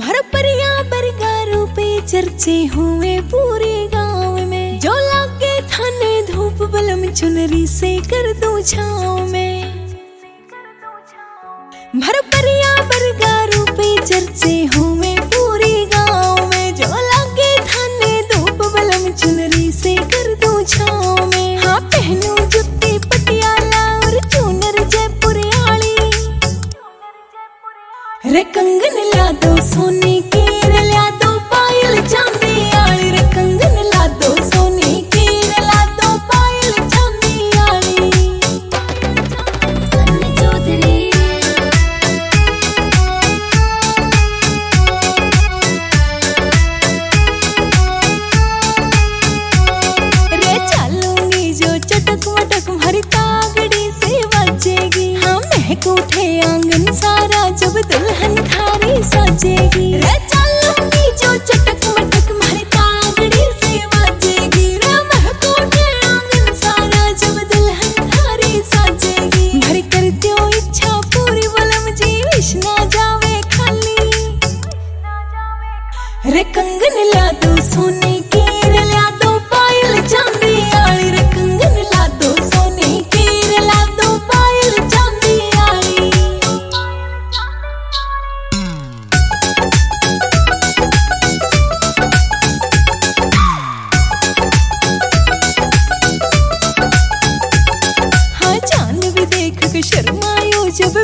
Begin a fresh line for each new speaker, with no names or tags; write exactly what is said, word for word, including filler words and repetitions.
भरपरिया बरगारों पे चर्चे हुए पूरे गांव में। जो लागे थाने धूप बलम चुनरी से कर दो छाँव में। भरपरिया बरगारों पे चर्चे हुए पूरे गांव में। जो लागे थाने धूप बलम चुनरी से कर दो छाँव में। हाँ पहनू जुत्ती पटियाला और चुनर जयपुरियाली। रे कंगन ला दो सोने की, रे ला दो पायल चांदी आली। रे कंगन ला दो सोने की, रे ला दो पायल चांदी आली। सन चौधरी रे चलूंगी जो चटक मटक भरी तागड़ी से बजेगी। हाँ महक उठे आंगन सारा जब दुल्हन थारी सजेगी। रे चलूंगी जो चटक मटक भरी तागड़ी से बजेगी। रे महक उठे आंगन सारा जब दुल्हन थारी सजेगी। भरी कर दो इच्छा पूरी बलम जी विष ना जावे खाली। रे कंगन ला दो सोने की, रे ला दो पायल चांदी आली। रे कंगन ला दो सोने की, रे ला दो पायल चांदी आली। हाँ चांद भी देख के शर्मायो जब